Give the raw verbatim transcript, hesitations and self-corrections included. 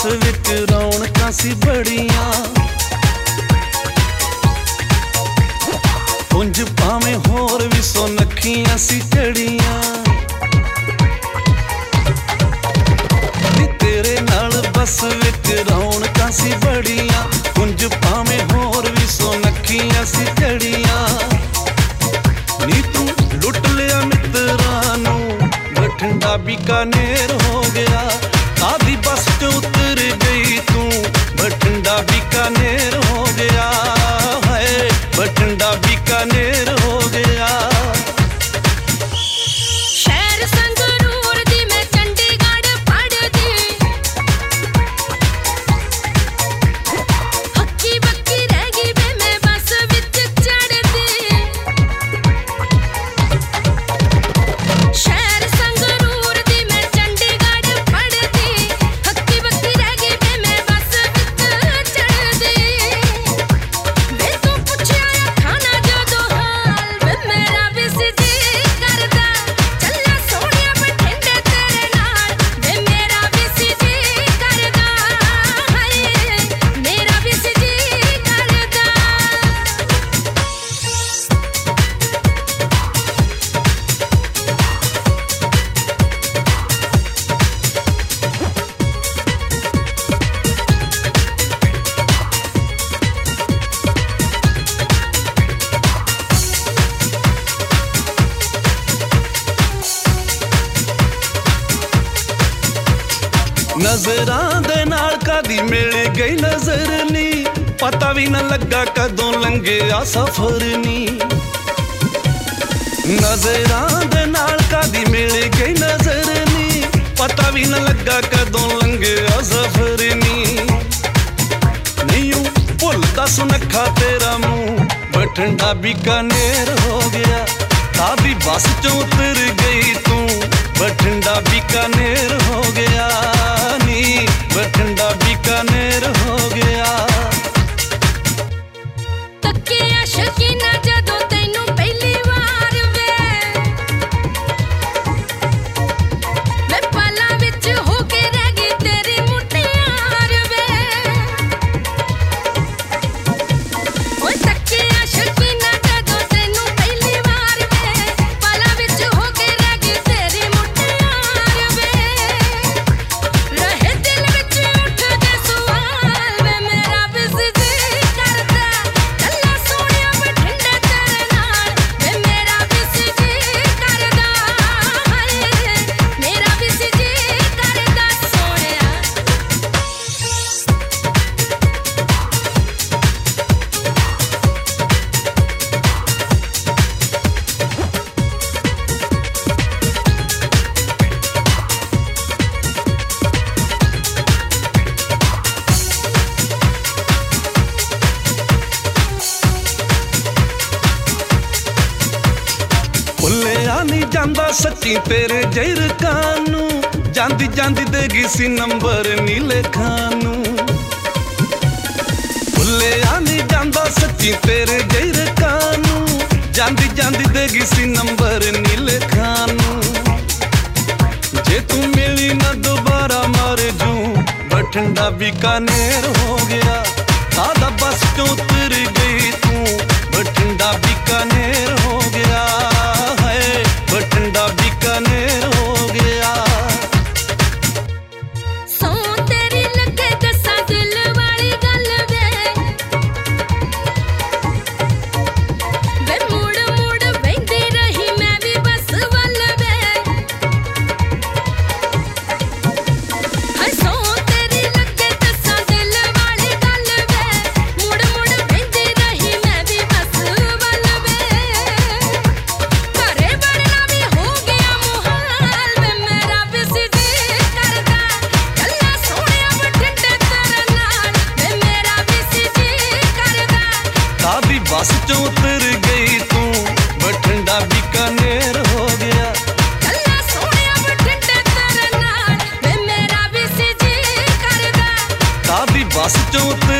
विच रौनकां सी बड़ियां, पुंज भावें होर भी सोनखियां सी चढ़ियां। नी तेरे नाल बस विच रौनकां सी बड़ियां, पुंज भावें होर भी सोनखियां सी चढ़ियां। नी तू लुट लिया मित्रां नूं, बठिंडा बीकानेर हो गया। आधी बस च उतर गई तू, बठिंडा बीकानेर हो गया है, बठिंडा बीकानेर हो गया। शहर संगरूर दी मैं चंडीगढ़ पढ़दी, हक्की बक्की रह गई वे मैं बस विच चढ़दी। शहर संगरूर दी मैं चंडीगढ़ पढ़दी, हक्की बक्की रह गई वे मैं बस विच चढ़दी। वे तू पुछया खाना जदों हाल, वे मेरा भी सी जी करदा चला सोहणिया बठिंडे तेरे नाल, वे मेरा भी सी जी करदा हाय, मेरा भी सी जी करदा। नजरां दे नाल कदी मिल गई नजर नी, पता भी न लगा कदों लंघिया सफर नी। नजरां दे नाल कदी मिल गई नजर नी, पता भी न लगा कदों लंघिया सफर नी। नहीं भुलदा सुनखा तेरा मुंह, बठिंडा बीकानेर हो गया। तादी बस च उतर गई तू, बठिंडा बीकानेर हो गया नी, बठिंडा बीकानेर हो गया। तकिया शकीना जदों तैनू पहली वार वे, वे पाला विच हो के रह गई तेरी मुटियार वे। ओए तकिया शकीना जदों तैनू पहली वार वे, पाला विच हो के रह गई तेरी मुटियार वे। रहे दिल विच उठदे सवाल, वे मेरा भी सी जी करदा चला सोहणिया बठिंडे तेरे नाल, वे मेरा भी सी जी करदा हाय, मेरा भी सी जी करदा सोहणिया। भुलिया नहीं जांदा सच्ची तेरे जैरकां नूं, जांदी जांदी देगी सी नंबर नीले खानू। भुलिया नहीं जांदा सच्ची तेरे जैरकां नूं, जांदी जांदी देगी सी नंबर नीले खानू। जे तू मिली ना दोबारा मर जूं, बठिंडा बीकानेर हो गया। आधा बस च उतर गई तू, बठिंडा बीकानेर हो गया है, बठिंडा बीकानेर हो गया। सौ तेरी लगे दसा दिल वाली गल वे, वे मुड़ मुड़ बहिंदी रही मैं भी बस वल वे। हाय सौ तेरी लगे दसा दिल वाली गल वे, मुड़ मुड़ बहिंदी रही मैं भी बस वल वे। घरे बढ़ना भी हो गया मुहाल, वे मेरा भी सी जी करदा चला सोहणिया बठिंडे तेरे नाल, वे मेरा भी सी जी करदा। तादी बस च उतर गई तू, बठिंडा बीकानेर हो गया। चला सोहणिया बठिंडे तेरे नाल, वे मेरा भी सी जी करदा। तादी बस च उतर